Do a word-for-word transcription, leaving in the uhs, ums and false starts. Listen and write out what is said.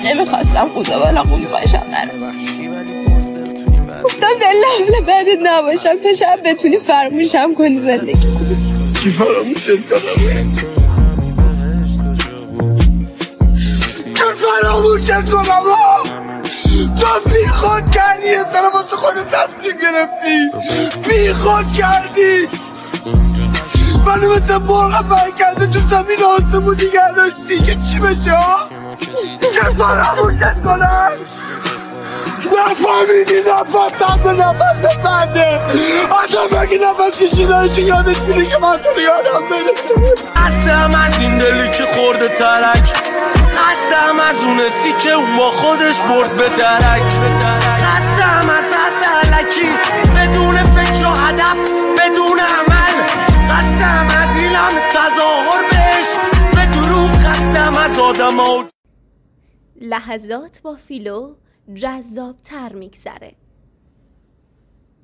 نمیخواستم قوزه بالا قوز باشم برات. گفتم دل نبله بعدت نباشم تا شب بتونی فراموشم کنی زندگی کنی. کی فراموشت کنم؟ کی فراموشت کنم؟ تو بی خود کردی یه سر واسه خودت تصمیم گرفتی، بی خود کردی منو مثل مرغ برکرده تو زمین آسمون دیگر داشتی که چی بشه ها؟ که فراموشت کنم؟ نفهمیدی نفس به نفس بنده. آدم اگه نفس کشیدنش یادش میره که من تو رو یادم بده. خستم از این دلی که خورده ترک، خستم از اون سی که اون با خودش برد به درک، خستم از حرف علکی بدون فکر و هدف بدون عمل، خستم از این همه تظاهر بهش به دروغ، خستم از آدم ها. لحظات با فیلو جذاب تر میگذره.